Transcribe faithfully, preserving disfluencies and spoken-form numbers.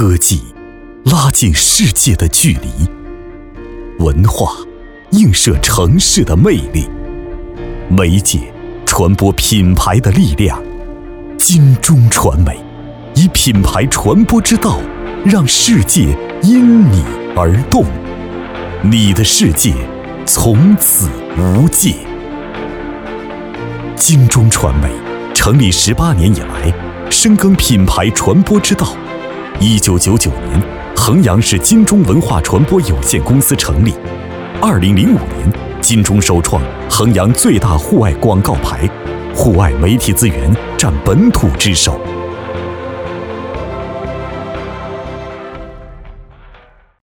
科技拉近世界的距离，文化映射城市的魅力，媒介传播品牌的力量。金钟传媒以品牌传播之道，让世界因你而动，你的世界从此无界。金钟传媒成立十八年以来，深耕品牌传播之道。一九九九年，衡阳市金钟文化传播有限公司成立。二零零五年，金钟首创衡阳最大户外广告牌，户外媒体资源占本土之首。